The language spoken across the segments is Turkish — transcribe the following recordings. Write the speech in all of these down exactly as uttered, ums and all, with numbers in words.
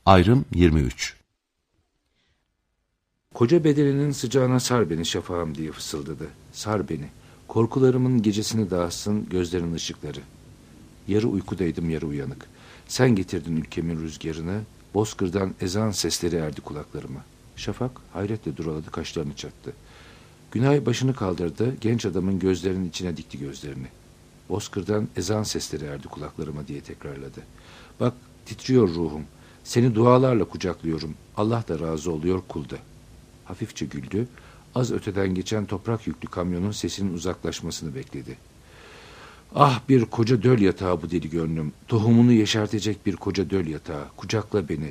Ayrım yirmi üç. Koca bedeninin sıcağına sar beni şafağım diye fısıldadı. Sar beni. Korkularımın gecesini dağıtsın gözlerin ışıkları. Yarı uykudaydım, yarı uyanık. Sen getirdin ülkemin rüzgarını. Bozkır'dan ezan sesleri erdi kulaklarıma. Şafak hayretle duraladı, kaşlarını çattı. Günay başını kaldırdı, genç adamın gözlerinin içine dikti gözlerini. Bozkır'dan ezan sesleri erdi kulaklarıma diye tekrarladı. Bak titriyor ruhum. Seni dualarla kucaklıyorum. Allah da razı oluyor kulda. Hafifçe güldü. Az öteden geçen toprak yüklü kamyonun sesinin uzaklaşmasını bekledi. Ah bir koca döl yatağı bu deli gönlüm. Tohumunu yeşertecek bir koca döl yatağı. Kucakla beni.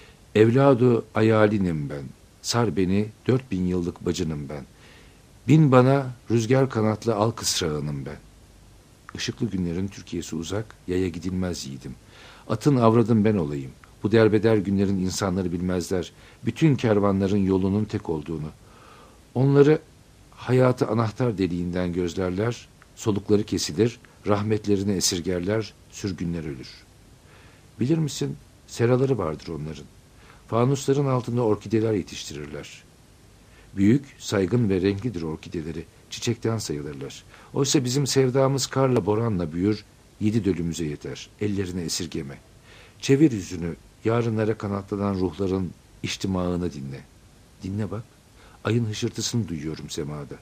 Evladı ayalinim ben. Sar beni, dört bin yıllık bacınım ben. Bin bana rüzgar kanatlı al kısrağınım ben. Işıklı günlerin Türkiye'si uzak, yaya gidilmez yiğidim. Atın avradım ben olayım. Bu derbeder günlerin insanları bilmezler. Bütün kervanların yolunun tek olduğunu. Onları hayatı anahtar deliğinden gözlerler, solukları kesilir, rahmetlerini esirgerler, sürgünler ölür. Bilir misin, seraları vardır onların. Fanusların altında orkideler yetiştirirler. Büyük, saygın ve renklidir orkideleri, çiçekten sayılırlar. Oysa bizim sevdamız karla boranla büyür, yedi dölümüze yeter, ellerine esirgeme. Çevir yüzünü, yarınlara kanatlanan ruhların içtimağını dinle. Dinle bak, ayın hışırtısını duyuyorum semada.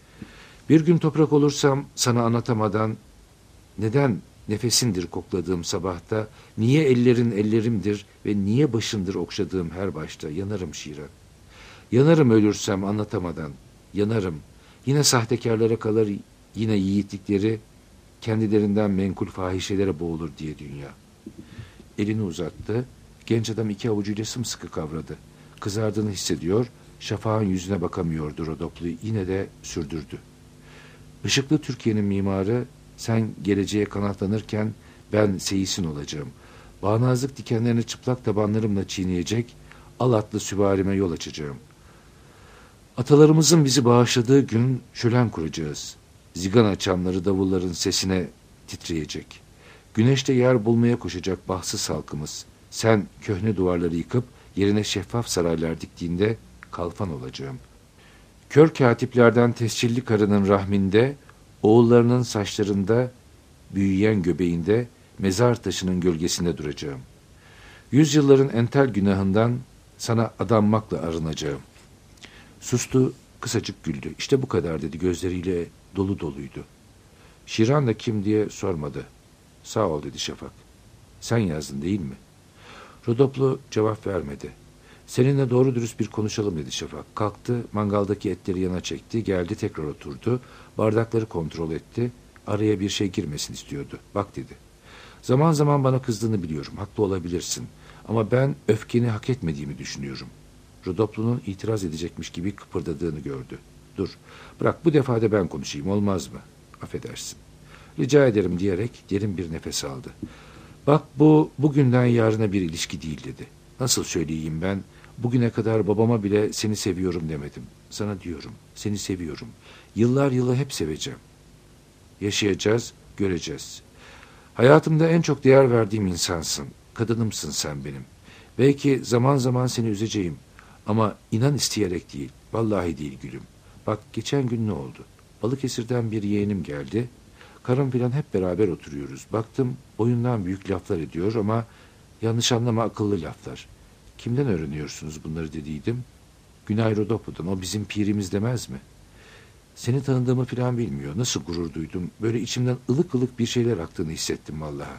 Bir gün toprak olursam sana anlatamadan, neden nefesindir kokladığım sabahta, niye ellerin ellerimdir ve niye başındır okşadığım her başta, yanarım şiiren. Yanarım ölürsem anlatamadan, yanarım. Yine sahtekarlara kalır, yine yiğitlikleri kendilerinden menkul fahişelere boğulur diye dünya. Elini uzattı, genç adam iki avucuyla sımsıkı kavradı. Kızardığını hissediyor, şafağın yüzüne bakamıyordu Rodoplu, yine de sürdürdü. Işıklı Türkiye'nin mimarı, sen geleceğe kanatlanırken ben seyisin olacağım. Bağnazlık dikenlerini çıplak tabanlarımla çiğneyecek, al atlı süvarime yol açacağım. Atalarımızın bizi bağışladığı gün şölen kuracağız. Zigana çanları davulların sesine titreyecek. Güneşte yer bulmaya koşacak bahtsız halkımız. Sen köhne duvarları yıkıp yerine şeffaf saraylar diktiğinde kalfan olacağım. Kör katiplerden tescilli karının rahminde, oğullarının saçlarında, büyüyen göbeğinde, mezar taşının gölgesinde duracağım. Yüzyılların entel günahından sana adanmakla arınacağım. Sustu, kısacık güldü. İşte bu kadar dedi, gözleriyle dolu doluydu. Şiran da kim diye sormadı. Sağ ol dedi Şafak. Sen yazdın değil mi? Rodoplu cevap vermedi. Seninle doğru dürüst bir konuşalım dedi Şafak. Kalktı, mangaldaki etleri yana çekti, geldi tekrar oturdu. Bardakları kontrol etti. Araya bir şey girmesin istiyordu. Bak dedi. Zaman zaman bana kızdığını biliyorum, haklı olabilirsin. Ama ben öfkeni hak etmediğimi düşünüyorum. Rodoplu'nun itiraz edecekmiş gibi kıpırdadığını gördü. Dur, bırak bu defa da ben konuşayım, olmaz mı? Affedersin. Rica ederim diyerek derin bir nefes aldı. Bak bu bugünden yarına bir ilişki değil dedi. Nasıl söyleyeyim ben? Bugüne kadar babama bile seni seviyorum demedim. Sana diyorum, seni seviyorum. Yıllar yılı hep seveceğim. Yaşayacağız, göreceğiz. Hayatımda en çok değer verdiğim insansın. Kadınımsın sen benim. Belki zaman zaman seni üzeceğim. Ama inan isteyerek değil, vallahi değil gülüm. Bak geçen gün ne oldu? Balıkesir'den bir yeğenim geldi. Karım filan hep beraber oturuyoruz. Baktım boyundan büyük laflar ediyor ama yanlış anlama akıllı laflar. Kimden öğreniyorsunuz bunları dediydim. Günay Rodoplu'dan, o bizim pirimiz demez mi? Seni tanıdığımı filan bilmiyor. Nasıl gurur duydum. Böyle içimden ılık ılık bir şeyler aktığını hissettim vallahi.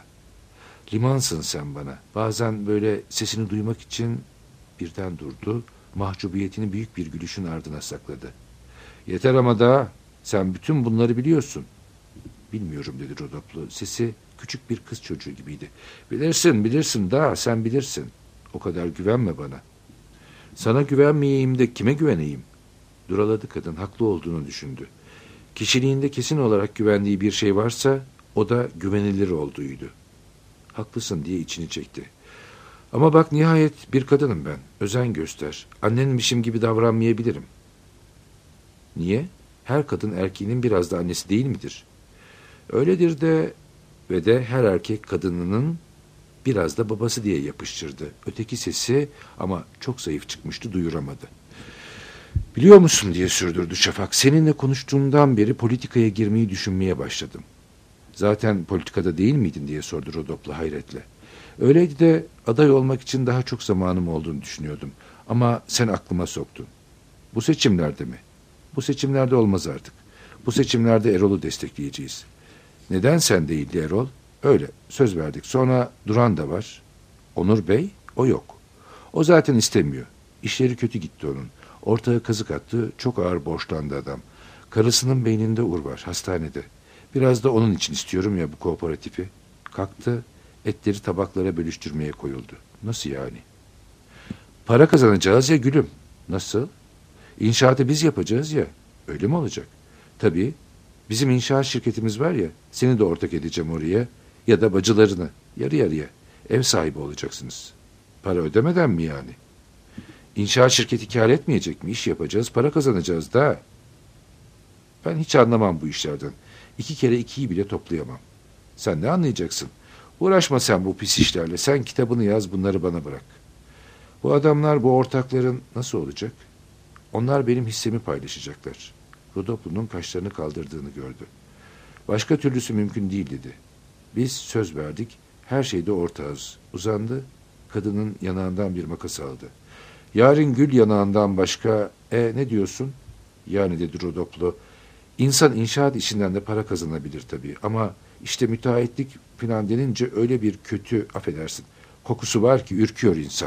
Limansın sen bana. Bazen böyle sesini duymak için birden durdu. Mahcubiyetini büyük bir gülüşün ardına sakladı. Yeter ama daha. Sen bütün bunları biliyorsun. Bilmiyorum dedi Rodoplu. Sesi küçük bir kız çocuğu gibiydi. Bilirsin, bilirsin daha, sen bilirsin. O kadar güvenme bana. Sana güvenmeyeyim de kime güveneyim? Duraladı kadın, haklı olduğunu düşündü. Kişiliğinde kesin olarak güvendiği bir şey varsa o da güvenilir olduğuydu. Haklısın diye içini çekti. Ama bak nihayet bir kadınım ben. Özen göster. Annenmişim gibi davranmayabilirim. Niye? Her kadın erkeğinin biraz da annesi değil midir? Öyledir de ve de her erkek kadınının Biraz da babası diye yapıştırdı. Öteki sesi ama çok zayıf çıkmıştı, duyuramadı. Biliyor musun diye sürdürdü Şafak. Seninle konuştuğumdan beri politikaya girmeyi düşünmeye başladım. Zaten politikada değil miydin diye sordu Rodop'la hayretle. Öyleydi de aday olmak için daha çok zamanım olduğunu düşünüyordum. Ama sen aklıma soktun. Bu seçimlerde mi? Bu seçimlerde olmaz artık. Bu seçimlerde Erol'u destekleyeceğiz. Neden sen değildi Erol? Öyle, söz verdik. Sonra Duran da var. Onur Bey, o yok. O zaten istemiyor. İşleri kötü gitti onun. Ortağa kazık attı, çok ağır borçlandı adam. Karısının beyninde ur var, hastanede. Biraz da onun için istiyorum ya bu kooperatifi. Kalktı, etleri tabaklara bölüştürmeye koyuldu. Nasıl yani? Para kazanacağız ya gülüm. Nasıl? İnşaatı biz yapacağız ya. Öyle mi olacak? Tabii. Bizim inşaat şirketimiz var ya, seni de ortak edeceğim oraya. Ya da bacılarını. Yarı yarıya. Ev sahibi olacaksınız. Para ödemeden mi yani? İnşaat şirketi kâr etmeyecek mi? İş yapacağız, para kazanacağız da. Ben hiç anlamam bu işlerden. İki kere ikiyi bile toplayamam. Sen ne anlayacaksın? Uğraşma sen bu pis işlerle. Sen kitabını yaz, bunları bana bırak. Bu adamlar, bu ortakların nasıl olacak? Onlar benim hissemi paylaşacaklar. Rodoplu'nun kaşlarını kaldırdığını gördü. Başka türlüsü mümkün değil dedi. Biz söz verdik, her şeyde ortağız. Uzandı, kadının yanağından bir makas aldı. Yarın gül yanağından başka, e ne diyorsun? Yani dedi Rodoplu, İnsan inşaat işinden de para kazanabilir tabii. Ama işte müteahhitlik falan denince öyle bir kötü, affedersin, kokusu var ki ürküyor insan.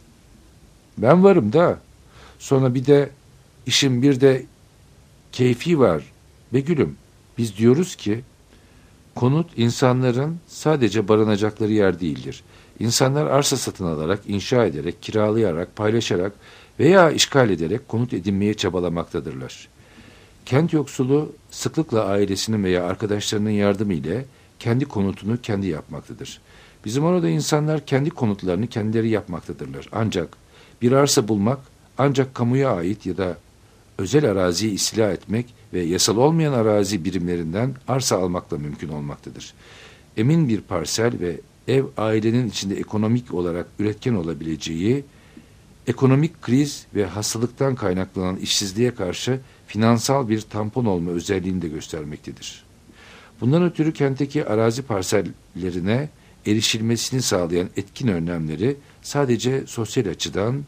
Ben varım da. Sonra bir de işin bir de keyfi var. Be gülüm, biz diyoruz ki konut insanların sadece barınacakları yer değildir. İnsanlar arsa satın alarak, inşa ederek, kiralayarak, paylaşarak veya işgal ederek konut edinmeye çabalamaktadırlar. Kent yoksulu sıklıkla ailesinin veya arkadaşlarının yardımı ile kendi konutunu kendi yapmaktadır. Bizim orada insanlar kendi konutlarını kendileri yapmaktadırlar. Ancak bir arsa bulmak ancak kamuya ait ya da özel araziyi istila etmek ve yasal olmayan arazi birimlerinden arsa almakla mümkün olmaktadır. Emin bir parsel ve ev ailenin içinde ekonomik olarak üretken olabileceği, ekonomik kriz ve hastalıktan kaynaklanan işsizliğe karşı finansal bir tampon olma özelliğini de göstermektedir. Bundan ötürü kentteki arazi parsellerine erişilmesini sağlayan etkin önlemleri sadece sosyal açıdan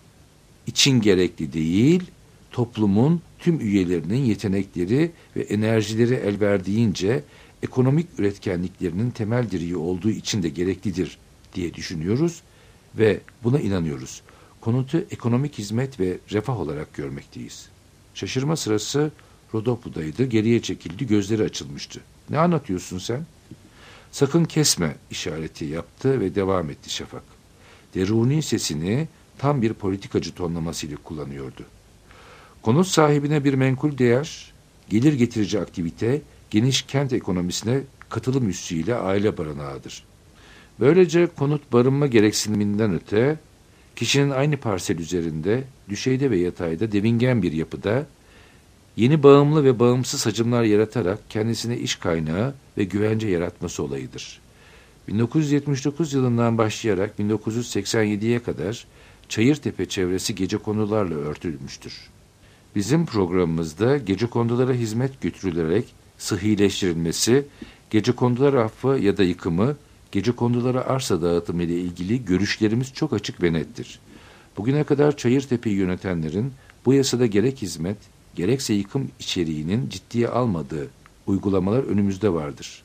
için gerekli değil, toplumun tüm üyelerinin yetenekleri ve enerjileri el verdiğince ekonomik üretkenliklerinin temel direği olduğu için de gereklidir diye düşünüyoruz ve buna inanıyoruz. Konutu ekonomik hizmet ve refah olarak görmekteyiz. Şaşırma sırası Rodoplu'daydı, geriye çekildi, gözleri açılmıştı. Ne anlatıyorsun sen? Sakın kesme işareti yaptı ve devam etti Şafak. Deruni sesini tam bir politikacı tonlamasıyla kullanıyordu. Konut sahibine bir menkul değer, gelir getirici aktivite, geniş kent ekonomisine katılım üssüyle aile barınağıdır. Böylece konut barınma gereksiniminden öte, kişinin aynı parsel üzerinde, düşeyde ve yatayda devingen bir yapıda, yeni bağımlı ve bağımsız hacimler yaratarak kendisine iş kaynağı ve güvence yaratması olayıdır. bin dokuz yüz yetmiş dokuz yılından başlayarak bin dokuz yüz seksen yediye kadar Çayırtepe çevresi gecekondularla örtülmüştür. Bizim programımızda gecekondulara hizmet götürülerek sıhhileştirilmesi, gecekondular affı ya da yıkımı, gecekondulara arsa dağıtımı ile ilgili görüşlerimiz çok açık ve nettir. Bugüne kadar Çayırtepe'yi yönetenlerin bu yasada gerek hizmet, gerekse yıkım içeriğinin ciddiye almadığı uygulamalar önümüzde vardır.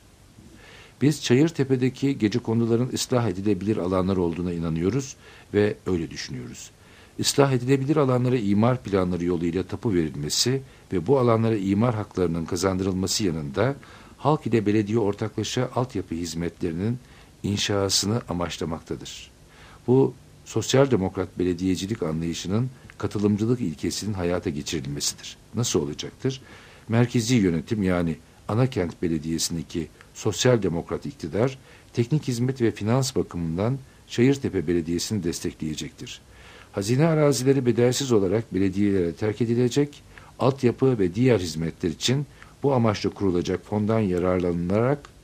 Biz Çayırtepe'deki gecekonduların ıslah edilebilir alanlar olduğuna inanıyoruz ve öyle düşünüyoruz. Islah edilebilir alanlara imar planları yoluyla tapu verilmesi ve bu alanlara imar haklarının kazandırılması yanında halk ile belediye ortaklaşa altyapı hizmetlerinin inşasını amaçlamaktadır. Bu sosyal demokrat belediyecilik anlayışının katılımcılık ilkesinin hayata geçirilmesidir. Nasıl olacaktır? Merkezi yönetim yani Anakent Belediyesi'ndeki sosyal demokrat iktidar, teknik hizmet ve finans bakımından Çayırtepe Belediyesi'ni destekleyecektir. Hazine arazileri bedelsiz olarak belediyelere terk edilecek, altyapı ve diğer hizmetler için bu amaçla kurulacak fondan yararlanılarak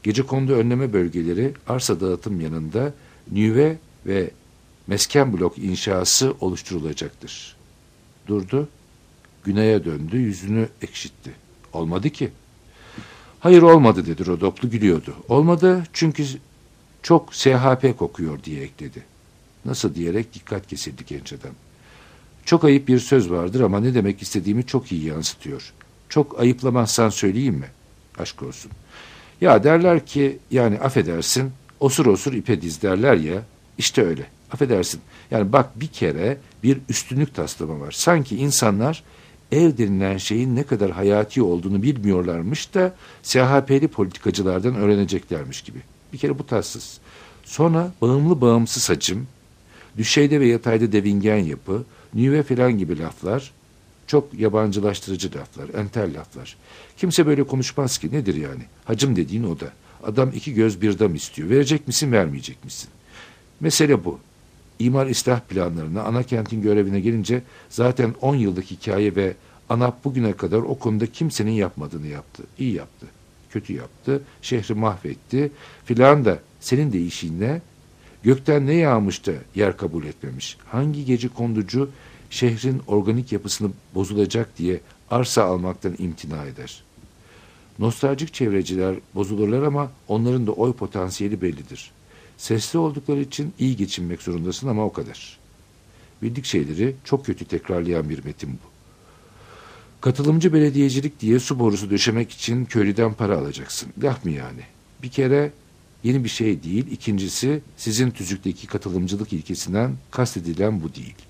Gecekondu önleme bölgeleri arsa dağıtım yanında nüve ve mesken blok inşası oluşturulacaktır. Durdu, Güney'e döndü, yüzünü ekşitti. Olmadı ki. Hayır olmadı dedi Rodoplu gülüyordu. Olmadı çünkü çok S H P kokuyor diye ekledi. Nasıl diyerek dikkat kesildi genç adam. Çok ayıp bir söz vardır ama ne demek istediğimi çok iyi yansıtıyor. Çok ayıplamazsan söyleyeyim mi? Aşk olsun. Ya derler ki yani affedersin osur osur ipe diz derler ya. İşte öyle. Affedersin. Yani bak bir kere bir üstünlük taslama var. Sanki insanlar ev denilen şeyin ne kadar hayati olduğunu bilmiyorlarmış da S H P'li politikacılardan öğreneceklermiş gibi. Bir kere bu tatsız. Sonra bağımlı bağımsız hacim, düşeyde ve yatayda devingen yapı, nüve filan gibi laflar, çok yabancılaştırıcı laflar, entel laflar. Kimse böyle konuşmaz ki nedir yani? Hacım dediğin o da. Adam iki göz bir dam istiyor. Verecek misin, vermeyecek misin? Mesele bu. İmar ıslah planlarına, ana kentin görevine gelince zaten on yıllık hikaye ve ANAP bugüne kadar o konuda kimsenin yapmadığını yaptı. İyi yaptı, kötü yaptı, şehri mahvetti filan da senin de işin ne? Gökten ne yağmış da yer kabul etmemiş? Hangi gece konducu şehrin organik yapısını bozulacak diye arsa almaktan imtina eder? Nostaljik çevreciler bozulurlar ama onların da oy potansiyeli bellidir. Sesli oldukları için iyi geçinmek zorundasın ama o kadar. Bildik şeyleri çok kötü tekrarlayan bir metin bu. Katılımcı belediyecilik diye su borusu döşemek için köylüden para alacaksın. Laf mı yani? Bir kere yeni bir şey değil. İkincisi sizin tüzükteki katılımcılık ilkesinden kastedilen bu değil.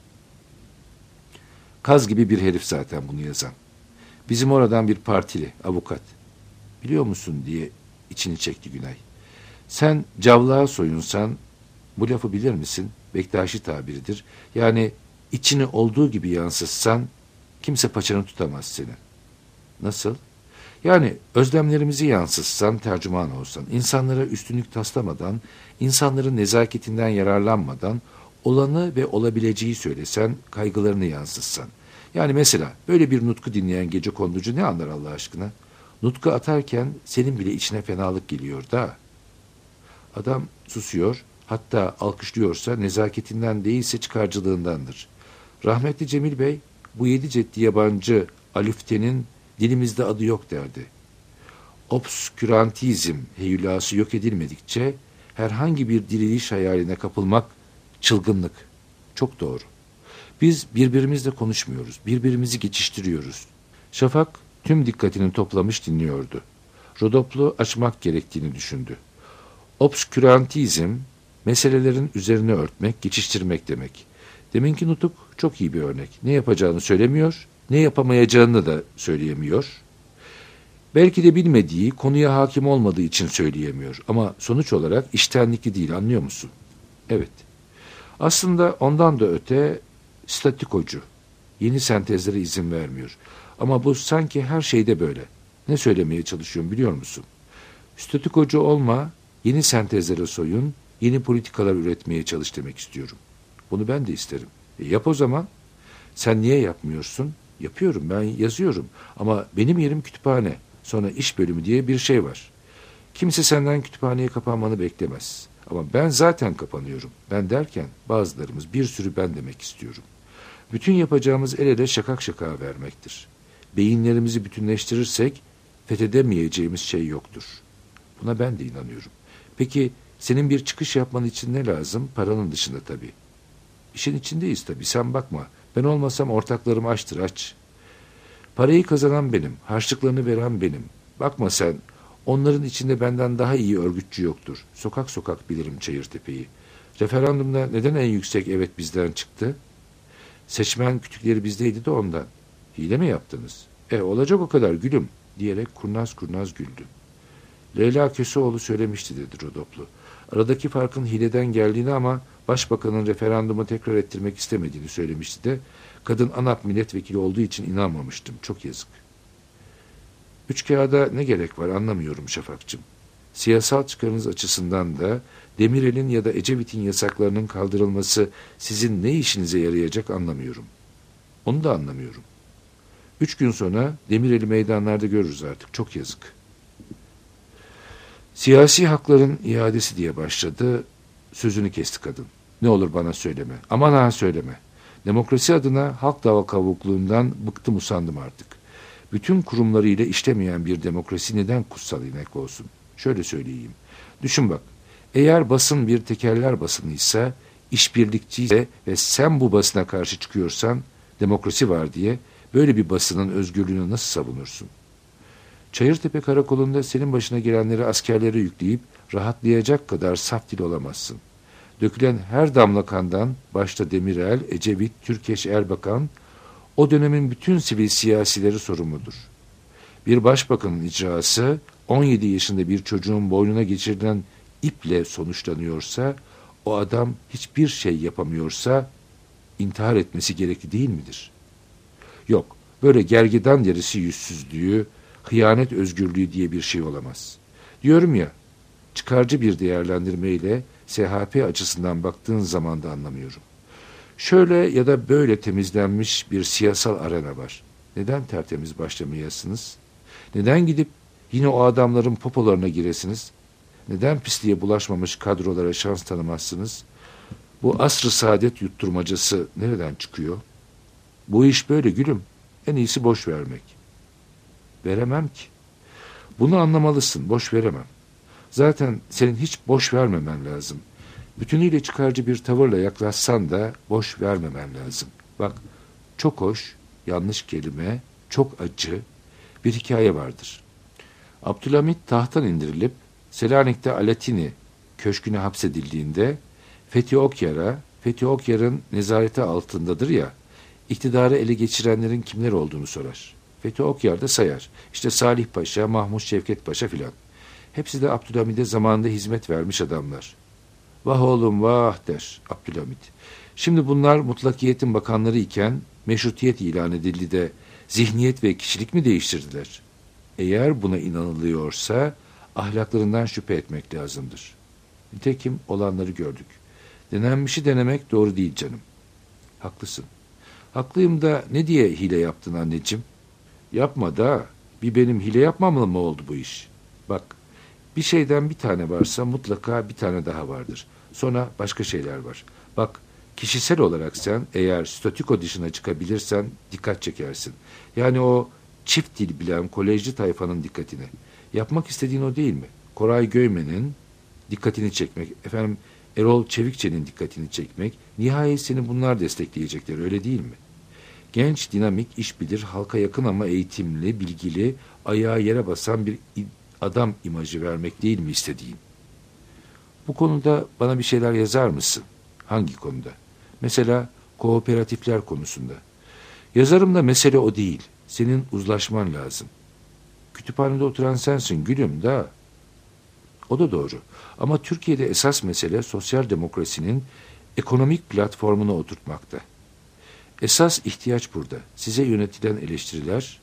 Kaz gibi bir herif zaten bunu yazan. Bizim oradan bir partili, avukat. Biliyor musun diye içini çekti Günay. Sen cavlağa soyunsan, bu lafı bilir misin? Bektaşi tabiridir. Yani içini olduğu gibi yansıtsan, kimse paçanı tutamaz senin. Nasıl? Yani özlemlerimizi yansıtsan, tercüman olsan, insanlara üstünlük taslamadan, insanların nezaketinden yararlanmadan, olanı ve olabileceği söylesen, kaygılarını yansıtsan. Yani mesela böyle bir nutku dinleyen gecekonducu ne anlar Allah aşkına? Nutku atarken senin bile içine fenalık geliyor da. Adam susuyor, hatta alkışlıyorsa nezaketinden değilse çıkarcılığındandır. Rahmetli Cemil Bey, bu yedi ceddi yabancı alüftenin dilimizde adı yok derdi. Obskürantizm heyulası yok edilmedikçe herhangi bir diriliş hayaline kapılmak çılgınlık. Çok doğru. Biz birbirimizle konuşmuyoruz, birbirimizi geçiştiriyoruz. Şafak tüm dikkatini toplamış dinliyordu. Rodoplu açmak gerektiğini düşündü. Obskürantizm, meselelerin üzerine örtmek, geçiştirmek demek. Deminki nutuk çok iyi bir örnek. Ne yapacağını söylemiyor, ne yapamayacağını da söyleyemiyor. Belki de bilmediği, konuya hakim olmadığı için söyleyemiyor. Ama sonuç olarak iştenlikli değil, anlıyor musun? Evet. Aslında ondan da öte statikocu. Yeni sentezlere izin vermiyor. Ama bu sanki her şeyde böyle. Ne söylemeye çalışıyorum biliyor musun? Statikocu olma, yeni sentezlere soyun, yeni politikalar üretmeye çalış demek istiyorum. Bunu ben de isterim. E yap o zaman. Sen niye yapmıyorsun? Yapıyorum, ben yazıyorum. Ama benim yerim kütüphane. Sonra iş bölümü diye bir şey var. Kimse senden kütüphaneye kapanmanı beklemez. Ama ben zaten kapanıyorum. Ben derken bazılarımız bir sürü ben demek istiyorum. Bütün yapacağımız el ele şakak şakağa vermektir. Beyinlerimizi bütünleştirirsek fethedemeyeceğimiz şey yoktur. Buna ben de inanıyorum. Peki senin bir çıkış yapman için ne lazım? Paranın dışında tabii. İşin içindeyiz tabii, sen bakma. Ben olmasam ortaklarım açtır aç. Parayı kazanan benim, harçlıklarını veren benim. Bakma sen, onların içinde benden daha iyi örgütçü yoktur. Sokak sokak bilirim Çayırtepe'yi. Referandumda neden en yüksek evet bizden çıktı? Seçmen kütükleri bizdeydi de ondan. Hile mi yaptınız? E olacak o kadar gülüm diyerek kurnaz kurnaz güldü. Leyla Köseoğlu söylemişti dedi Rodoplu. Aradaki farkın hileden geldiğini ama başbakanın referandumu tekrar ettirmek istemediğini söylemişti de kadın ANAP milletvekili olduğu için inanmamıştım. Çok yazık. Üç kağıda ne gerek var anlamıyorum Şafakcığım. Siyasal çıkarınız açısından da Demirel'in ya da Ecevit'in yasaklarının kaldırılması sizin ne işinize yarayacak anlamıyorum. Onu da anlamıyorum. Üç gün sonra Demirel'i meydanlarda görürüz artık. Çok yazık. Siyasi hakların iadesi diye başladı. Sözünü kesti kadın. Ne olur bana söyleme. Aman ha söyleme. Demokrasi adına halk dava kavukluğundan bıktım usandım artık. Bütün kurumlarıyla işlemeyen bir demokrasi neden kutsal inek olsun? Şöyle söyleyeyim. Düşün bak. Eğer basın bir tekerler basınıysa, işbirlikçiyse ve sen bu basına karşı çıkıyorsan demokrasi var diye böyle bir basının özgürlüğünü nasıl savunursun? Çayırtepe Karakolu'nda senin başına gelenleri askerlere yükleyip rahatlayacak kadar saf dil olamazsın. Dökülen her damla kandan başta Demirel, Ecevit, Türkeş, Erbakan o dönemin bütün sivil siyasileri sorumludur. Bir başbakanın icrası on yedi yaşında bir çocuğun boynuna geçirilen iple sonuçlanıyorsa, o adam hiçbir şey yapamıyorsa intihar etmesi gerekli değil midir? Yok, böyle gergedan derisi yüzsüzlüğü, hıyanet özgürlüğü diye bir şey olamaz. Diyorum ya, çıkarcı bir değerlendirmeyle S H P açısından baktığın zaman da anlamıyorum. Şöyle ya da böyle temizlenmiş bir siyasal arena var. Neden tertemiz başlamayasınız? Neden gidip yine o adamların popolarına giresiniz? Neden pisliğe bulaşmamış kadrolara şans tanımazsınız? Bu asr-ı saadet yutturmacası nereden çıkıyor? Bu iş böyle gülüm. En iyisi boş vermek. Veremem ki. Bunu anlamalısın. Boş veremem. Zaten senin hiç boş vermemen lazım. Bütünüyle çıkarcı bir tavırla yaklaşsan da boş vermemen lazım. Bak, çok hoş, yanlış kelime, çok acı bir hikaye vardır. Abdülhamit tahttan indirilip Selanik'te Alatini köşküne hapsedildiğinde Fethi Okyar'a, Fethi Okyar'ın nezareti altındadır ya, iktidarı ele geçirenlerin kimler olduğunu sorar. Fethi Okyar da sayar. İşte Salih Paşa, Mahmut Şevket Paşa filan. Hepsi de Abdülhamid'e zamanında hizmet vermiş adamlar. Vah oğlum vah der Abdülhamid. Şimdi bunlar mutlakiyetin bakanları iken meşrutiyet ilan edildi de zihniyet ve kişilik mi değiştirdiler? Eğer buna inanılıyorsa ahlaklarından şüphe etmek lazımdır. Nitekim olanları gördük. Denenmişi denemek doğru değil canım. Haklısın. Haklıyım da ne diye hile yaptın anneciğim? Yapma da bir benim hile yapmamla mı oldu bu iş? Bak, bir şeyden bir tane varsa mutlaka bir tane daha vardır. Sonra başka şeyler var. Bak, kişisel olarak sen eğer statüko dışına çıkabilirsen dikkat çekersin. Yani o çift dil bilen kolejci tayfanın dikkatini. Yapmak istediğin o değil mi? Koray Göymen'in dikkatini çekmek, efendim Erol Çevikçe'nin dikkatini çekmek, nihayet seni bunlar destekleyecekler, öyle değil mi? Genç, dinamik, iş bilir, halka yakın ama eğitimli, bilgili, ayağı yere basan bir adam imajı vermek değil mi istediğin? Bu konuda bana bir şeyler yazar mısın? Hangi konuda? Mesela kooperatifler konusunda. Yazarım da mesele o değil. Senin uzlaşman lazım. Kütüphanede oturan sensin gülüm da. O da doğru. Ama Türkiye'de esas mesele sosyal demokrasinin ekonomik platformuna oturtmakta. Esas ihtiyaç burada. Size yönetilen eleştiriler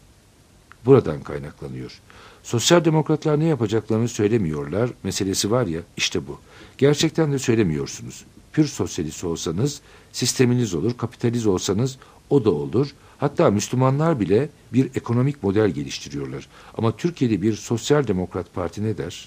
buradan kaynaklanıyor. Sosyal demokratlar ne yapacaklarını söylemiyorlar. Meselesi var ya, işte bu. Gerçekten de söylemiyorsunuz. Pür sosyalist olsanız sisteminiz olur, kapitalist olsanız o da olur. Hatta Müslümanlar bile bir ekonomik model geliştiriyorlar. Ama Türkiye'de bir sosyal demokrat parti ne der?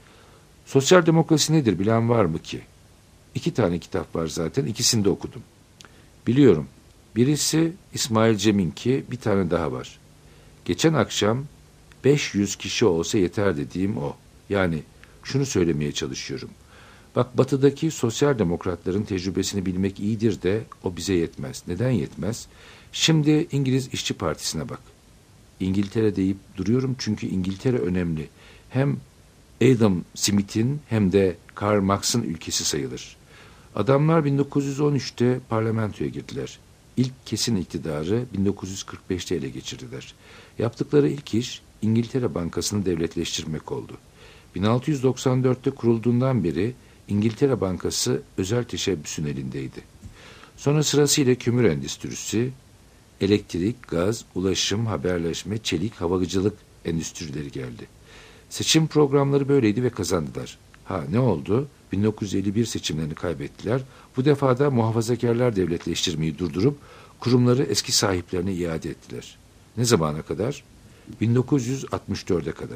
Sosyal demokrasi nedir bilen var mı ki? İki tane kitap var zaten, ikisini de okudum. Biliyorum. Birisi İsmail Cem'inki, bir tane daha var. Geçen akşam beş yüz kişi olsa yeter dediğim o. Yani şunu söylemeye çalışıyorum. Bak, batıdaki sosyal demokratların tecrübesini bilmek iyidir de o bize yetmez. Neden yetmez? Şimdi İngiliz İşçi Partisi'ne bak. İngiltere deyip duruyorum çünkü İngiltere önemli. Hem Adam Smith'in hem de Karl Marx'ın ülkesi sayılır. Adamlar bin dokuz yüz on üçte parlamentoya girdiler. İlk kesin iktidarı bin dokuz yüz kırk beşte ele geçirdiler. Yaptıkları ilk iş İngiltere Bankası'nı devletleştirmek oldu. bin altı yüz doksan dörtte kurulduğundan beri İngiltere Bankası özel teşebbüsün elindeydi. Sonra sırasıyla kömür endüstrisi, elektrik, gaz, ulaşım, haberleşme, çelik, havacılık endüstrileri geldi. Seçim programları böyleydi ve kazandılar. Ha ne oldu? bin dokuz yüz elli bir seçimlerini kaybettiler. Bu defa da muhafazakarlar devletleştirmeyi durdurup kurumları eski sahiplerine iade ettiler. Ne zamana kadar? bin dokuz yüz altmış dörde kadar.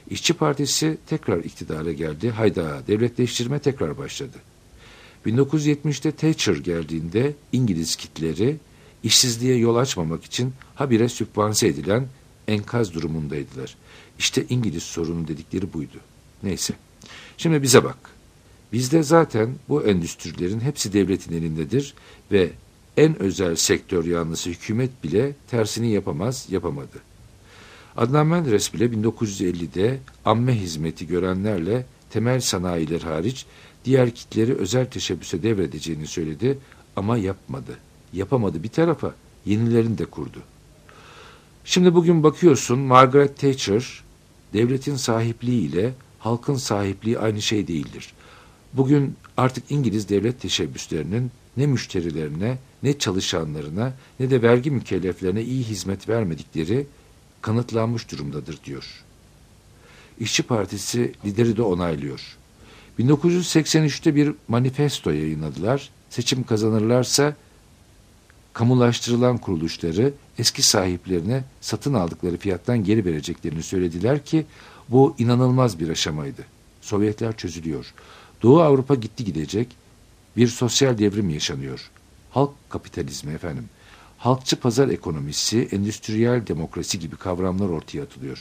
İşçi Partisi tekrar iktidara geldi. Hayda, devletleştirme tekrar başladı. bin dokuz yüz yetmişte Thatcher geldiğinde İngiliz kitleri işsizliğe yol açmamak için habire sübvanse edilen enkaz durumundaydılar. İşte İngiliz sorunu dedikleri buydu. Neyse. Şimdi bize bak. Bizde zaten bu endüstrilerin hepsi devletin elindedir ve en özel sektör yanlısı hükümet bile tersini yapamaz, yapamadı. Adnan Menderes bile bin dokuz yüz ellide amme hizmeti görenlerle temel sanayiler hariç diğer kitleri özel teşebbüse devredeceğini söyledi ama yapmadı. Yapamadı bir tarafa, yenilerini de kurdu. Şimdi bugün bakıyorsun Margaret Thatcher, devletin sahipliği ile halkın sahipliği aynı şey değildir. Bugün artık İngiliz devlet teşebbüslerinin ne müşterilerine, ne çalışanlarına, ne de vergi mükelleflerine iyi hizmet vermedikleri kanıtlanmış durumdadır diyor. İşçi Partisi lideri de onaylıyor. bin dokuz yüz seksen üçte bir manifesto yayınladılar. Seçim kazanırlarsa kamulaştırılan kuruluşları eski sahiplerine satın aldıkları fiyattan geri vereceklerini söylediler ki bu inanılmaz bir aşamaydı. Sovyetler çözülüyor. Doğu Avrupa gitti gidecek, bir sosyal devrim yaşanıyor. Halk kapitalizmi efendim. Halkçı pazar ekonomisi, endüstriyel demokrasi gibi kavramlar ortaya atılıyor.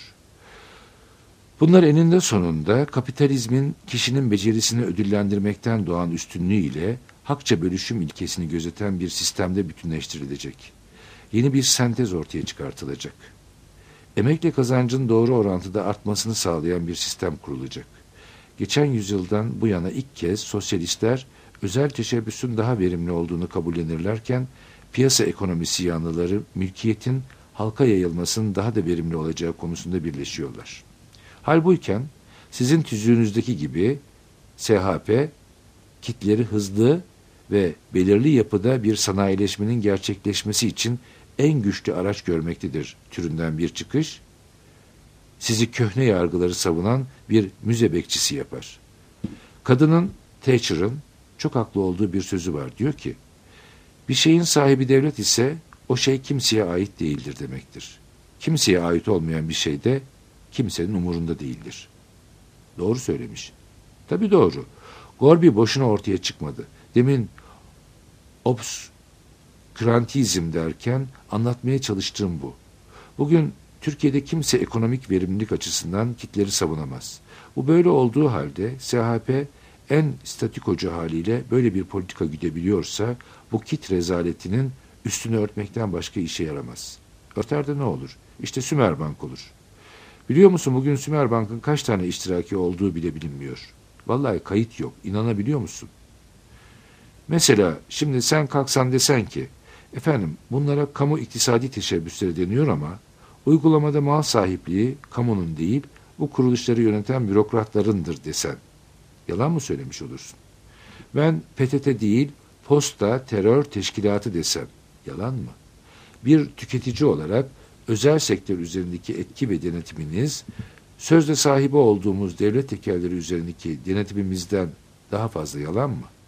Bunlar eninde sonunda kapitalizmin kişinin becerisini ödüllendirmekten doğan üstünlüğü ile hakça bölüşüm ilkesini gözeten bir sistemde bütünleştirilecek. Yeni bir sentez ortaya çıkartılacak. Emekle kazancın doğru orantıda artmasını sağlayan bir sistem kurulacak. Geçen yüzyıldan bu yana ilk kez sosyalistler özel teşebbüsün daha verimli olduğunu kabullenirlerken piyasa ekonomisi yanlıları mülkiyetin halka yayılmasının daha da verimli olacağı konusunda birleşiyorlar. Halbuyken sizin tüzüğünüzdeki gibi S H P kitleri hızlı ve belirli yapıda bir sanayileşmenin gerçekleşmesi için en güçlü araç görmektedir türünden bir çıkış, sizi köhne yargıları savunan bir müze bekçisi yapar. Kadının, Thatcher'ın çok haklı olduğu bir sözü var. Diyor ki, bir şeyin sahibi devlet ise o şey kimseye ait değildir demektir. Kimseye ait olmayan bir şey de kimsenin umurunda değildir. Doğru söylemiş. Tabii doğru. Gorby boşuna ortaya çıkmadı. Demin obskrantizm derken anlatmaya çalıştığım bu. Bugün Türkiye'de kimse ekonomik verimlilik açısından kitleri savunamaz. Bu böyle olduğu halde S H P en statikocu haliyle böyle bir politika güdebiliyorsa bu kit rezaletinin üstünü örtmekten başka işe yaramaz. Örter de ne olur? İşte Sümerbank olur. Biliyor musun bugün Sümerbank'ın kaç tane iştiraki olduğu bile bilinmiyor. Vallahi kayıt yok. İnanabiliyor musun? Mesela şimdi sen kalksan desen ki efendim bunlara kamu iktisadi teşebbüsleri deniyor ama uygulamada mal sahipliği kamunun değil bu kuruluşları yöneten bürokratlarındır desen. Yalan mı söylemiş olursun? Ben P T T değil posta terör teşkilatı desem. Yalan mı? Bir tüketici olarak özel sektör üzerindeki etki ve denetiminiz sözde sahibi olduğumuz devlet tekerleri üzerindeki denetimimizden daha fazla yalan mı?